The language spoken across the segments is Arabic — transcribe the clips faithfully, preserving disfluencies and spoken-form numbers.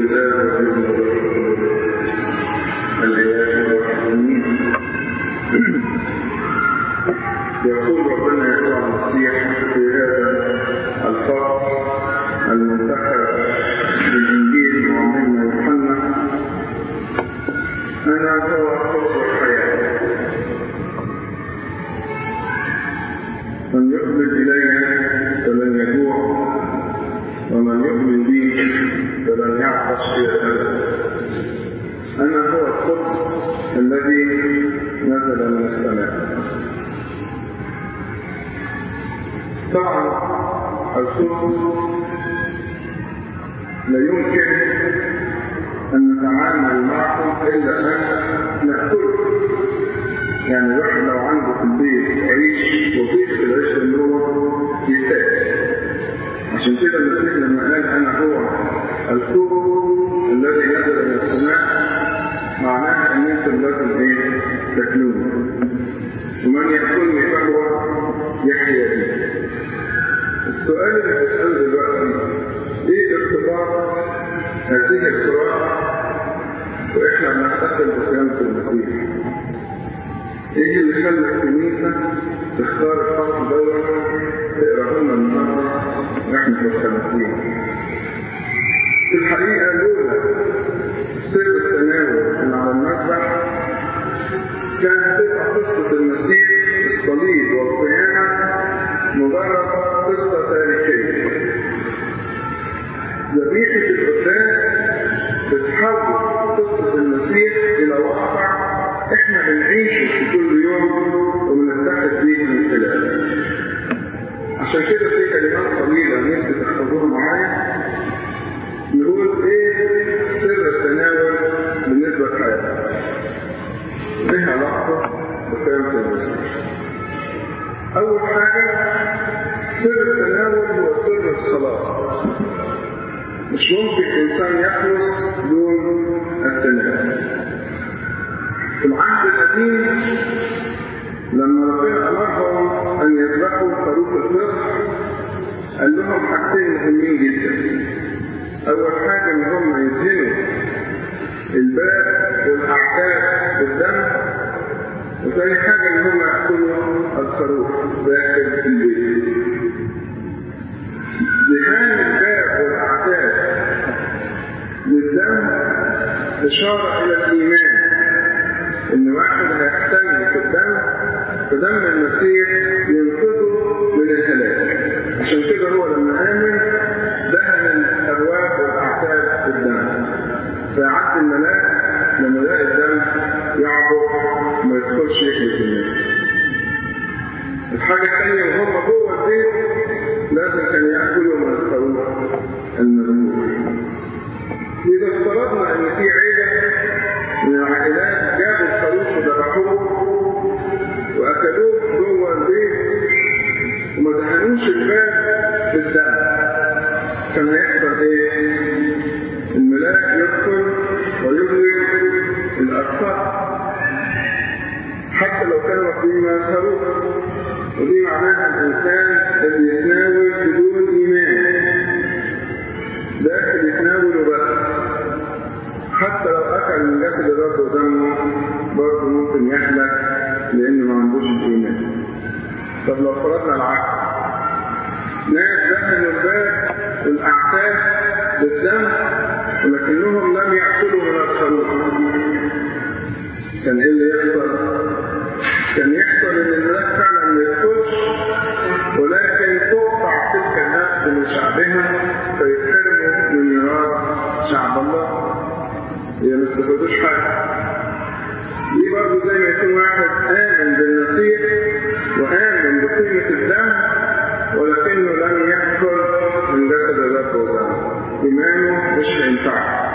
الآب والابن والروح القدس الإله الواحد آمين. يقول ربنا يسوع المسيح في هذا الفصل المنتخب بالإنجيل معلمنا يوحنا: أنا هو خبز الحياة، من يقبل إلي فلن يجوع، ومن يؤمن بي فلن يعطش في أبدا. أنا هو الخبز الذي نزل من السماء. طبعا الخبز لا يمكن أن نتعامل معه إلا أن نأكله. يعني الواحد لو عنده في البيت عيش، وظيفة العيش اللي هو يتاكل. عشان كده المسيح لما قال أنا هو الخبز الذي نزل من السماء، معناها أن أنتم لازم إيه؟ تاكلون. ومن يأكلني فهو يحيا بي. السؤال اللي بيسأله دلوقتي: إيه ارتباط هذه القراءة وإحنا بنحتفل بقيامة المسيح؟ إيه اللي خلى الكنيسة تختار الفصل دوت تقرأ لنا النهارده نحن في الخمسين؟ في الحقيقة لولا سر التناول اللي على المذبح كانت تبقى قصة المسيح الصليب والقيامة مجرد قصة تاريخية. ذبيحة القداس بتحول قصة المسيح إلى واقع إحنا بنعيشه في كل يوم وبنتحد بيه من خلاله. عشان كده في كلمات قليلة نفسي تحفظوها معايا. نقول إيه سر التناول بالنسبة لحياتنا؟ ليه علاقة بقيامة المسيح؟ أول حاجة، سر التناول هو سر الخلاص. مش ممكن إنسان يخلص دون التناول. في العهد القديم لما ربنا أمرهم أن يذبحوا خروف الفصح قال لهم حاجتين مهمين جدا. أول حاجة إن هم يدهنوا الباب والأعتاب بالدم، وثاني حاجة إن هم يأكلوا الخروف داخل البيت. دهان الباب والأعتاب بالدم إشارة إلى الإيمان، إن واحد هيحتمي في الدم، فدم المسيح ينقذه من الهلاك. عشان كده هو لما آمن دهن الأبواب والأعتاب بالدم، فيعدي الملاك لما يلاقي الدم يعبر ما يدخلش يحلف الناس. الحاجة الثانية وهم جوه البيت لازم كانوا يأكلوا من الخروف المذبوح. إذا افترضنا إن في عيلة من العائلات جابوا الخروف وذبحوه وأكلوه جوه البيت وما دهنوش الباب بالدم، كان هيحصل إيه؟ الملاك يدخل ويغلق الأطفال حتى لو كانوا واخدين من الخروف. ودي معناها الإنسان اللي يتناول بدون إيمان داخل يتناوله بس، حتى لو أكل من جسد الرب ودمه برضه ممكن يهلك لأنه ما عندوش الإيمان. طب لو فرضنا العكس، ناس دهنوا الباب والأعتاب بالدم ولكنهم لم يأكلوا من الخروف، كان إيه اللي يحصل؟ كان يحصل إن الملاك فعلا ما يدخلش، ولكن تقطع تلك النفس من شعبها فيتحرموا من ميراث شعب الله. هي ما استفادوش حاجة. دي برضه زي ما يكون واحد آمن بالمسيح وآمن بقيمة الدم ولكنه لم يأكل من جسد الرب ودمه، إيمانه مش هينفعه.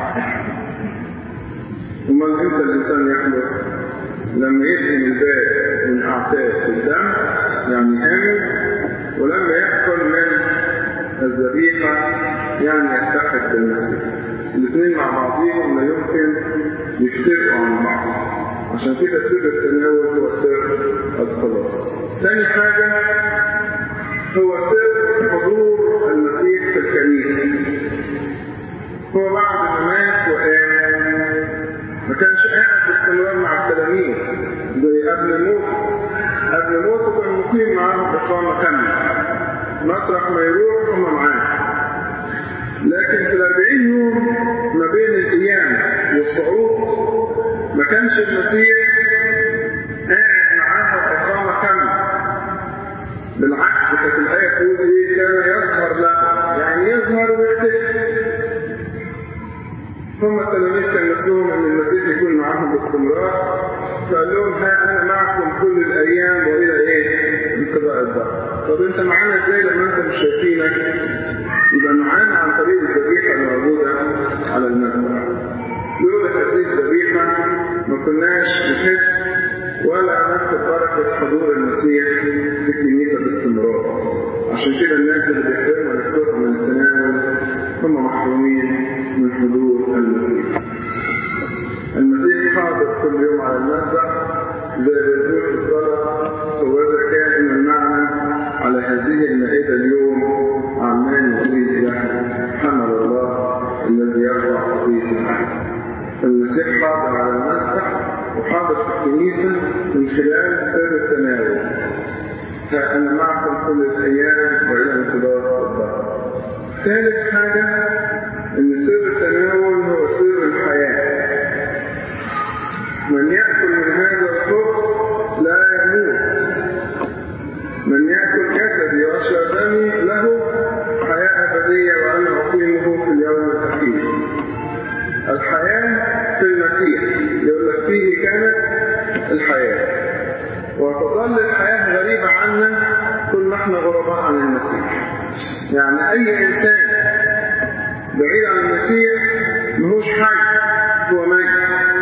أمال إمتى الإنسان يخلص؟ لما يدهن الباب من أعتاب بالدم، يعني آمن، ولما يأكل من الذبيحة يعني يتحد بالمسيح. الاثنين مع بعضهم لا يمكن يفترقوا عن بعض. عشان كده سر التناول هو سر الخلاص. ثاني حاجة هو سر حضور المسيح في الكنيسة. هو بعد ما مات وقام ما كانش قاعد باستمرار مع التلاميذ زي قبل موته. قبل موته كان مقيم معاهم إقامة كاملة، مطرح ما يروح هم معاه. لكن في الأربعين يوم ما بين القيام والصعود ما كانش المسيح قاعد معاهم إقامة كاملة. بالعكس كانت الآية تقول إيه؟ كان يظهر له، يعني يظهر ويختفي. هم التلاميذ كان نفسهم أن المسيح يكون معهم باستمرار، فقال لهم ها أنا معكم كل الأيام وإلى إيه؟ انقضاء الدهر. طب أنت معانا إزاي لما أنت مش شايفينك؟ يبقى معانا عن طريق الذبيحة الموجودة على المذبح. لولا هذه الذبيحة ما كناش نحس ولا ناخد بركة حضور المسيح في الكنيسة باستمرار. عشان كده الناس اللي بيحرموا نفسهم من التناول هم محرومين من حضور المسيح. المسيح حاضر كل يوم على المذبح زي ما بيقول في الصلاة: وإذا كان المعنى على هذه المائدة اليوم عمان يريد له حمل الله الذي يرفع خطية العالم. المسيح حاضر على المذبح وحاضر في الكنيسة من خلال سر التناول. ها أنا معكم كل الأيام وإلى انقضاء الدهر. ثالث حاجة إن سر التناول هو سر الحياة. من يأكل من هذا الخبز لا يموت، من يأكل جسدي ويشرب دمي له حياة أبدية وأنا أقيمه في اليوم الأخير. الحياة في المسيح، يقول لك فيه كانت الحياة، وتظل الحياة غريبة عنا كل ما احنا غرباء عن المسيح. يعني أي إنسان بعيد عن المسيح مهوش حي، هو ميت.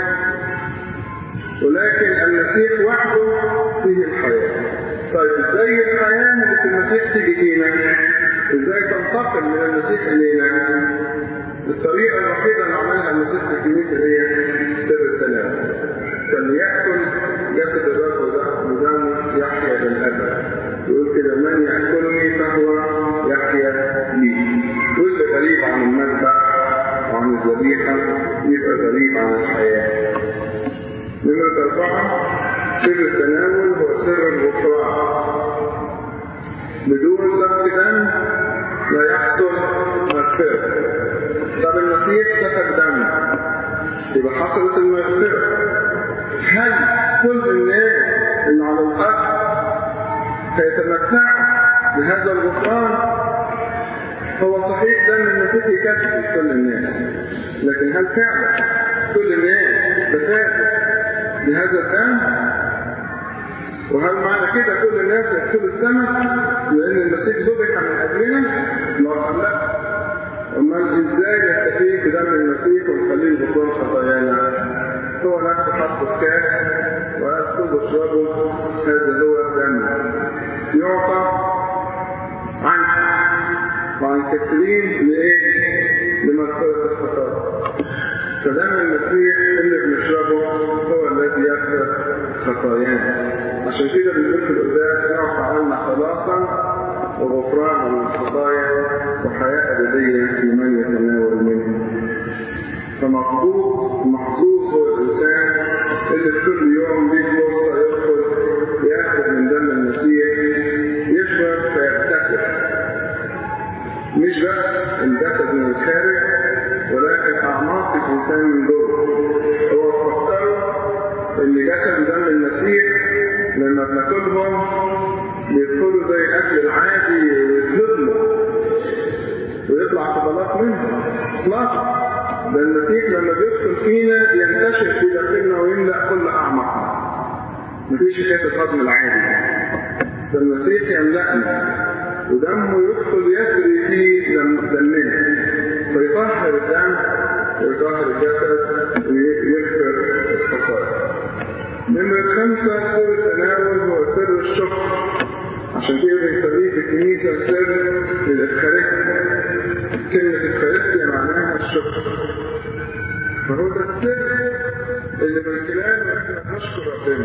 ولكن المسيح وحده فيه الحياة. طيب ازاي الحياة اللي في المسيح تيجي فينا؟ ازاي تنتقل من المسيح إلينا؟ الطريقة الوحيدة اللي عملها المسيح في الكنيسة هي سر التناول. فليأكل جسد الرب ودم يحيا للأبد. يقول كده: من يأكلني فهو يحيا لي. كل غريب عن المذبح وعن الذبيحة يبقى غريب عن الحياة. نمرة أربعة: سر التناول هو سر الغفران. بدون سفك دم لا يحصل مغفرة. طب المسيح سفك دم يبقى حصلت المغفرة. هل كل الناس اللي على الأرض هيتمتعوا بهذا الغفران؟ هو صحيح دم المسيح يكفي كل الناس، لكن هل فعلا كل الناس استفادوا بهذا الدم؟ وهل معنى كده كل الناس يدخلوا السماء لأن المسيح ذبح من أجلنا؟ لا. أمال إزاي نستفيد بدم المسيح ونخليه غفران خطايانا؟ هو نفسه حط في كاس وقال: خذوا اشربوا هذا هو دم يعطى عنك وعن كثيرين لإيه؟ لمغفرة الخطايا. فدم المسيح اللي بنشربه هو الذي يغفر خطايانا. عشان كده بنقول في القداس: يعطى عنا خلاصا وغفران من الخطايا وحياة أبدية لمن يتناول منه. فمحظوظ محظوظ هو الإنسان اللي كل يوم ليه فرصة يدخل يأخذ من دم المسيح، يشرب فيغتسل. مش بس الجسد من الخارج ولكن أعماق الإنسان من جوه. هو فكروا إن جسد دم المسيح لما بناكلهم بيدخلوا زي الأكل العادي ويتهضموا ويطلع فضلات منهم. اطلاقا. ده المسيح لما بيدخل فينا ينتشر في داخلنا ويملأ كل أعماقنا. مفيش حكاية الهضم العادي. ده المسيح يملأنا ودمه يدخل يسري في دمنا فيطهر الدم ويطهر الجسد ويغفر الخطايا. نمرة خمسة: سر التناول هو سر الشكر. عشان كده بنسميه في الكنيسة سر الإفخارستيا. كلمة إفخارستيا معناها الشكر. فهو ده السر اللي من خلاله احنا نشكر ربنا.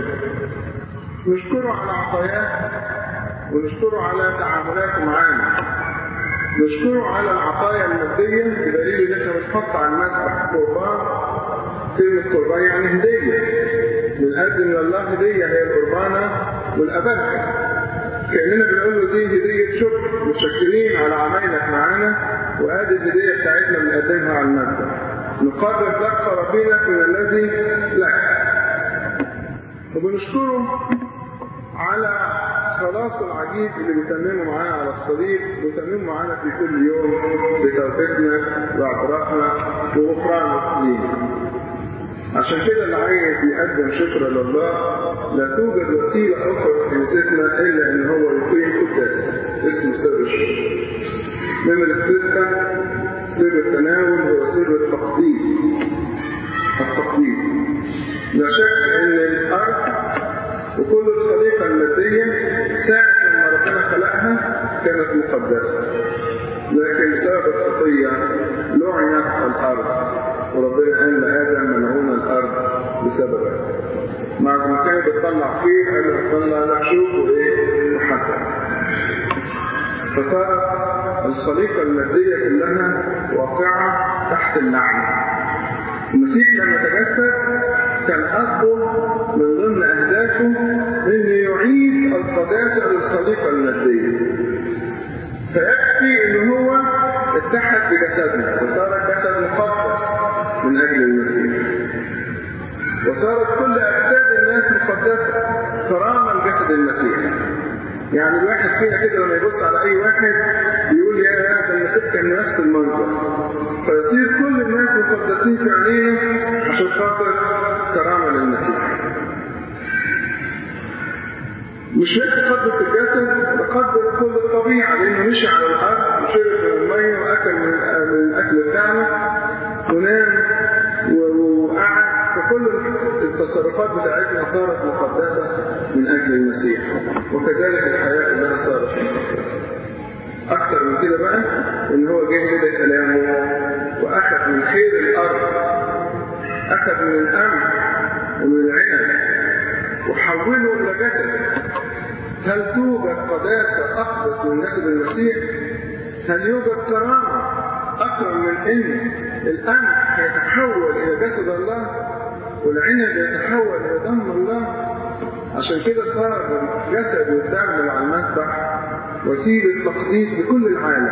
نشكره على عطاياه ونشكره على تعاملاته معانا. نشكره على العطايا المادية بدليل ان احنا بنحط على المذبح قربان. كلمة قربان يعني هدية، بنقدم لله هدية هي القربانة والأبركة، كأننا بنقول له دي هدية شكر، متشكرين على عمايلك معانا، وهذه الهدية بتاعتنا بنقدمها على المذبح. نقرب لك قرابينك من الذي لك. وبنشكره على خلاصه العجيب اللي بيتممه معانا على الصليب، بيتممه معانا في كل يوم بتوبتنا واعترافنا وغفرانه لينا. عشان كده اللي عايز يقدم شكر لله لا توجد وسيلة أخرى في كنيستنا إلا إن هو يقيم قداس اسمه سر الشكر. نمرة ستة، سر التناول هو سر التقديس. التقديس لا شك إن الأرض وكل الخليقة المادية ساعة لما ربنا خلقها كانت مقدسة، لكن بسبب الخطية لعنت الأرض، وربنا قال لآدم ملعون الأرض بسببها. مع ما كان بتطلع فيه قال له طلع لك شوك وإيه وحسن. فصارت الخليقة المادية كلها واقعة تحت اللعنة. المسيح لما تجسد كان قصده من ضمن أهدافه إنه يعيد القداسة للخليقة المادية. فيكفي إن هو اتحد بجسدنا وصار الجسد مقدس من أجل المسيح، وصارت كل أجساد الناس مقدسة كرامة لجسد المسيح. يعني الواحد فينا كده لما يبص على أي واحد يقول يا هذا المسيح كان نفس المنظر، فيصير كل الناس مقدسين في عينينا عشان خاطر كرامة للمسيح. مش بس قدس الجسد، قدس كل الطبيعة، لأنه مشي على الأرض وشرب من المية وأكل من الأكل بتاعنا ونام وقعد، فكل التصرفات بتاعتنا صارت مقدسة من أجل المسيح، وكذلك الحياة كلها صارت مقدسة. أكتر من كده بقى إن هو جه كده كلامه وأخذ من خير الأرض، أخذ من القمح ومن العنب وحوله إلى جسد. هل توجد قداسة أقدس من جسد المسيح؟ هل يوجد كرامة أكرم من إن القمح يتحول إلى جسد الله والعنب يتحول إلى دم الله؟ عشان كده صار الجسد والدم على المذبح وسيلة تقديس لكل العالم.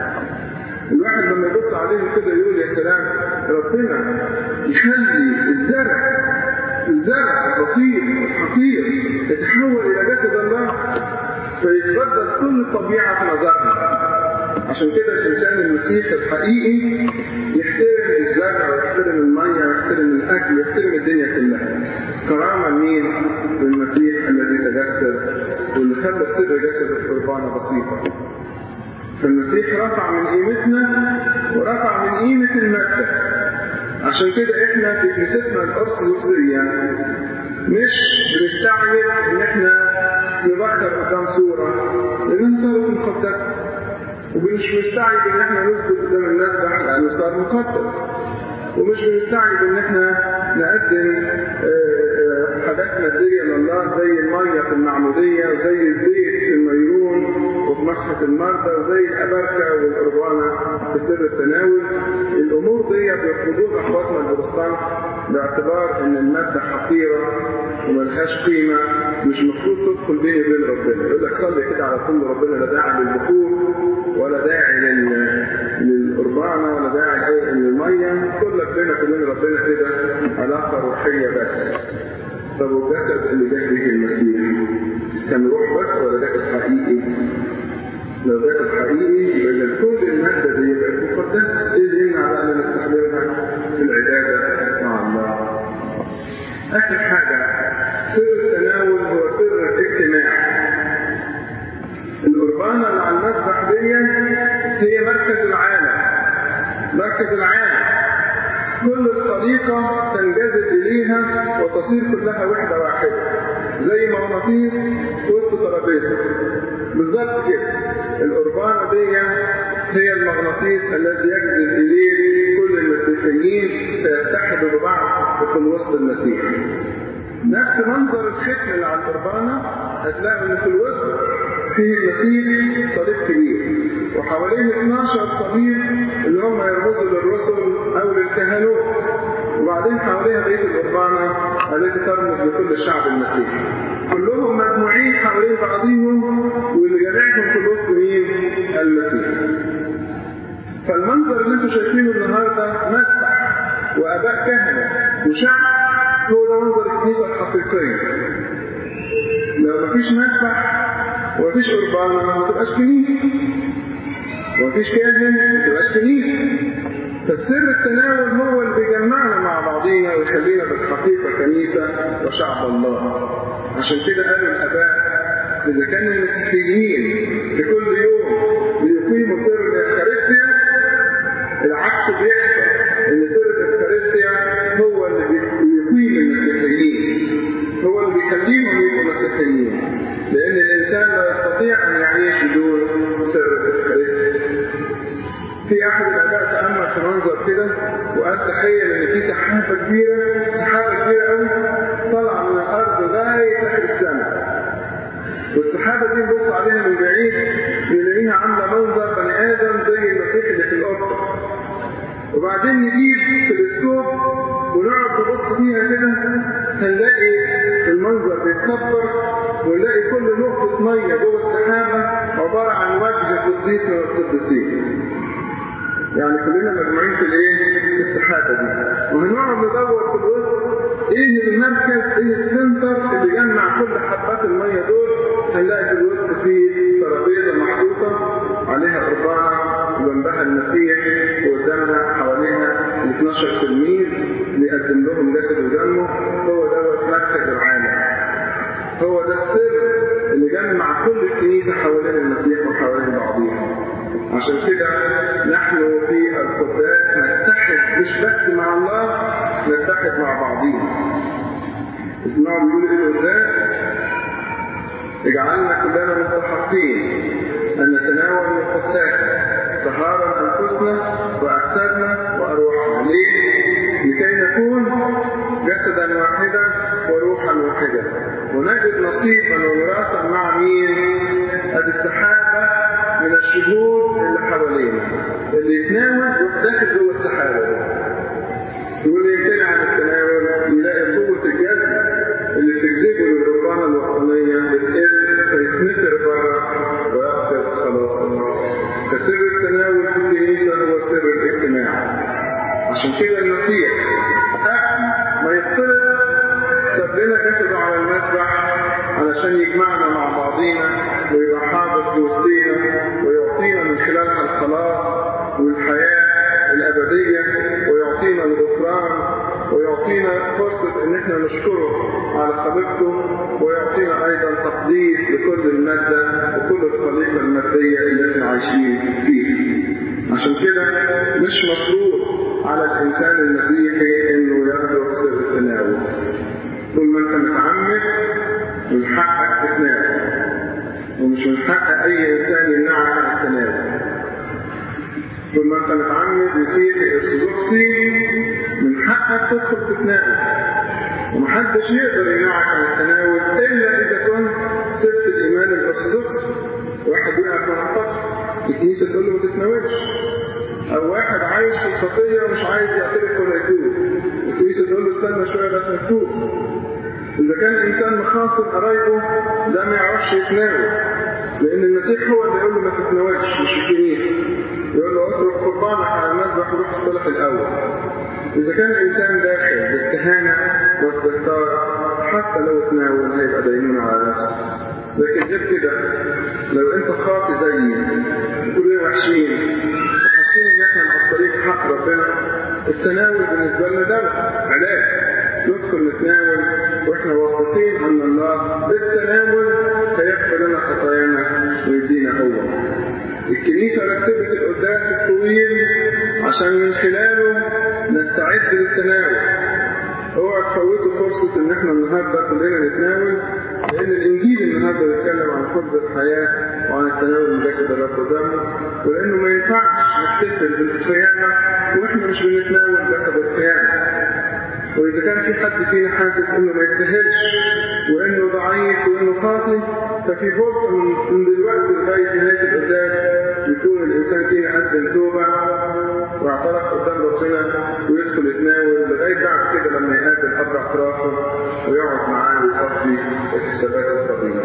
الواحد لما يبص عليهم كده يقول يا سلام، ربنا يخلي الزرع الزرع البسيط الحقير يتحول إلى جسد الله فيتقدس كل الطبيعة في نظرنا. عشان كده الإنسان المسيحي الحقيقي يحترم الزرع ويحترم المية ويحترم الأكل ويحترم الدنيا كلها. كرامة مين؟ للمسيح الذي تجسد واللي خلى سر جسد القربانة بسيطة. فالمسيح رفع من قيمتنا ورفع من قيمة المادة. عشان كده احنا في كنيستنا الأرثوذكسية مش بنستعجل ان احنا نبخر قدام صورة لانها صارت مقدسة، ومش بنستعجل ان احنا نسجد قدام المذبح لانه صار مقدس، ومش بنستعجل ان احنا نقدم حاجات مادية لله زي المية في المعمودية وزي الزيت في الميرون وفي مسحة المرضى وزي الأبركة والقربانة في سر التناول. الأمور دي بيرفضوها اخواتنا البروتستانت باعتبار ان المادة حقيرة وملهاش قيمة، مش مفروض تدخل بيني وبين ربنا. يقول لك صلي كده على طول ربنا، لا داعي للبخور ولا داعي للقربانة ولا داعي للمية، كلك بينك وبين ربنا كده علاقة روحية بس. طب والجسد اللي جه به المسيح كان روح بس ولا جسد حقيقي؟ لو جسد حقيقي يبقى كل المادة دي بقت مقدسة. ايه اللي يمنع بقى ان نستخدمها في العبادة مع الله؟ آخر حاجة سر التناول هو سر الاجتماع. القربانة اللي على المذبح دي هي مركز العالم، مركز العالم. كل الخليقة تنجذب إليها وتصير كلها وحدة واحدة زي مغناطيس وسط ترابيزة بالظبط كده. القربانة دي هي المغناطيس الذي يجذب إليه كل المسيحيين فيتحدوا ببعض في الوسط المسيح. نفس منظر الختم اللي على القربانة هتلاقوا إن في الوسط فيه المسيح صليب كبير وحواليه اثناشر صليب اللي هم يرمزوا للرسل أو للكهنوت، وبعدين حواليها بقية القربانة التي ترمز لكل الشعب المسيحي، كلهم مجموعين حوالين بعضهم واللي جميعهم في الوسط مين؟ المسيح. فالمنظر اللي انتم شايفينه النهارده مسبح وآباء كهنة وشعب، هو ده منظر الكنيسة الحقيقية. لو مفيش مسبح ومفيش قربانة ما تبقاش كنيسة، ومفيش كاهن ما تبقاش كنيسة. فالسر التناول هو اللي بيجمعنا مع بعضينا ويخلينا بالحقيقة كنيسة وشعب الله. عشان كده قالوا الآباء إذا كان المسيحيين في كل يوم بيقيموا سر الإفخارستيا، العكس بيحصل، إن سر الإفخارستيا هو اللي بيقيم المسيحيين، هو اللي بيخليهم يبقوا مسيحيين، لأن الإنسان لا يستطيع أن يعيش بدون سر الإفخارستيا. في أحد الآباء تأمل في منظر كده وقال تخيل إن في سحابة كبيرة، سحابة كبيرة قوي طالعة من الأرض لغاية آخر السماء، والسحابة دي نبص عليها من بعيد بنلاقيها عاملة منظر بني آدم زي المسيح اللي في الأرض، وبعدين نجيب تلسكوب ونقعد نبص فيها كده هنلاقي المنظر بيتكبر، ونلاقي كل نقطة مية جوه السحابة عبارة عن وجه قديس من القديسين. يعني كلنا مجموعين في الايه؟ في السحابة دي، وهنقعد ندور في الوسط ايه المركز، ايه السنتر اللي جمع كل حبات المية دول. هنلاقي في الوسط فيه ترابيزة محطوطة عليها قربانة وجنبها المسيح، وقدامنا حواليها ال اثناشر تلميذ بيقدم لهم جسد ودمه. هو دوت مركز العالم، هو ده السر اللي جمع كل الكنيسة حوالين المسيح وحوالين بعضيها. عشان كده نحن في القداس نتحد مش بس مع الله، نتحد مع بعضينا. اسمعوا بيقول ايه القداس؟ اجعلنا كلنا مستحقين أن نتناول من قدساته طهارا أنفسنا وأجسادنا وأرواحنا. ليه؟ لكي نكون جسدا واحدا وروحا واحدا، ونجد نصيبا ووراثا مع مين؟ هذه السحابة من الشهود اللي حوالينا، اللي يتناول ويدخل جوه السحابة دي، واللي يمتنع عن التناول يلاقي قوة الجذب اللي بتجذبه للقربانة الوطنية بتقل فيتنفر بره ويفقد خلاصه. فسر التناول في الكنيسة هو سر الاجتماع. عشان كده المسيح قبل ما يتصلب ساب لنا جسده على المذبح علشان يجمعنا مع بعضينا ويبقى حاضر في وسطينا ويعطينا من خلالها الخلاص والحياة الأبدية، ويعطينا الغفران، ويعطينا فرصة ان احنا نشكره على خلقته، ويعطينا ايضا تقديس لكل المادة وكل الخليقة المادية اللي احنا عايشين فيها. عشان كده مش مفروض على الانسان المسيحي انه يبلغ سر التناول. طول ما انت متعمد من حقك تتناول، ومش من حق اي انسان يمنعك عن التناول. طول ما انت متعمد مسيحي ارثوذكسي من حقك تدخل تتناول، ومحدش يقدر يمنعك عن التناول الا اذا كنت سبت الايمان الارثوذكسي. واحد يقع في منطقه الكنيسه تقول له ما تتناولش، او واحد عايش في الخطيه ومش عايز يعترف ولا يتوب، الكنيسه تقول له استنى شويه لغايه ما تتوب. اذا كان الانسان مخاصم قرايبه ده ما يعرفش يتناول، لان المسيح هو اللي يقول له ما تتناولش مش الكنيسه. يقول له اترك قربانك على المذبح وروح الصلاه الاول. إذا كان الإنسان داخل باستهانة واستهتار حتى لو تناول هيبقى دينون على نفسه. لكن غير كده لو أنت خاطئ زيي وكلنا وحشين وحاسين إن إحنا مقصرين في حق ربنا، التناول بالنسبة لنا ده علاج. ندخل نتناول وإحنا واثقين أن الله بالتناول هيغفر لنا خطايانا ويدينا قوة. الكنيسة رتبت القداس الطويل عشان من خلاله نستعد للتناول. اوعى تفوتوا فرصة ان احنا النهاردة كلنا نتناول، لان الانجيل النهاردة بيتكلم عن خبز الحياة وعن التناول من جسد الرب ودمه، ولانه ما ينفعش نحتفل بالقيامة واحنا مش بنتناول جسد القيامة. وإذا كان في حد فينا حاسس إنه ما يستاهلش وإنه ضعيف وإنه خاطئ، ففي فرصة من دلوقتي لغاية نهاية القداس يكون الإنسان فينا قدم توبة واعترف قدام ربنا ويدخل يتناول لغاية بعد كده لما يقابل أب اعترافه ويقعد معاه ويصلي الحسابات الطبيعية.